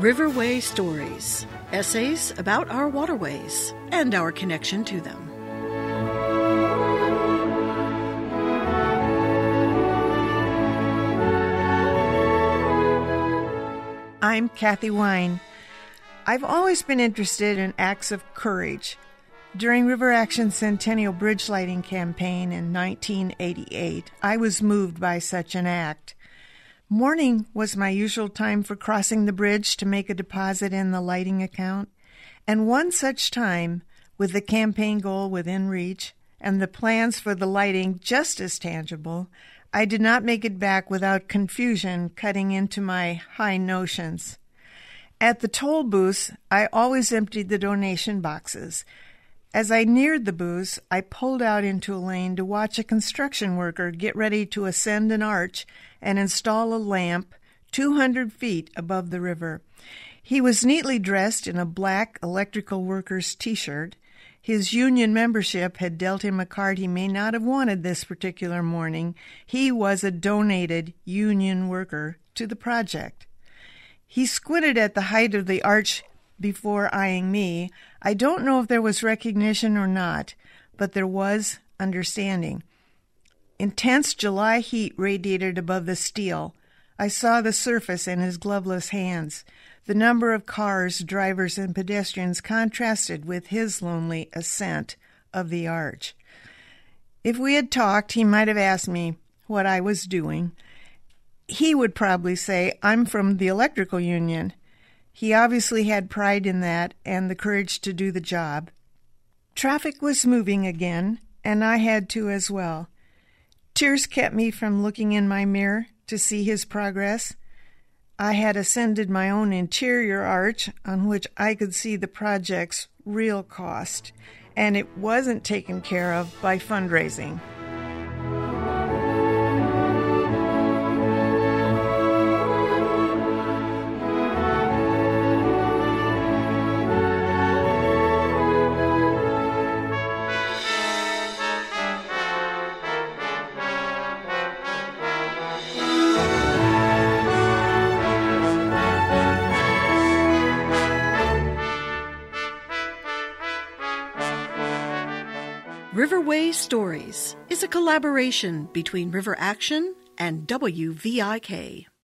Riverway Stories, essays about our waterways and our connection to them. I'm Kathy Wine. I've always been interested in acts of courage. During River Action's Centennial Bridge Lighting Campaign in 1988, I was moved by such an act. Morning was my usual time for crossing the bridge to make a deposit in the lighting account, and one such time, with the campaign goal within reach and the plans for the lighting just as tangible, I did not make it back without confusion cutting into my high notions. At the toll booths, I always emptied the donation boxes. As I neared the booths, I pulled out into a lane to watch a construction worker get ready to ascend an arch and install a lamp 200 feet above the river. He was neatly dressed in a black electrical worker's T-shirt. His union membership had dealt him a card he may not have wanted this particular morning. He was a donated union worker to the project. He squinted at the height of the arch before eyeing me. I don't know if there was recognition or not, but there was understanding. Intense July heat radiated above the steel. I saw the surface in his gloveless hands. The number of cars, drivers, and pedestrians contrasted with his lonely ascent of the arch. If we had talked, he might have asked me what I was doing. He would probably say, "I'm from the electrical union." He obviously had pride in that and the courage to do the job. Traffic was moving again, and I had to as well. Tears kept me from looking in my mirror to see his progress. I had ascended my own interior arch on which I could see the project's real cost, and it wasn't taken care of by fundraising. Riverway Stories is a collaboration between River Action and WVIK.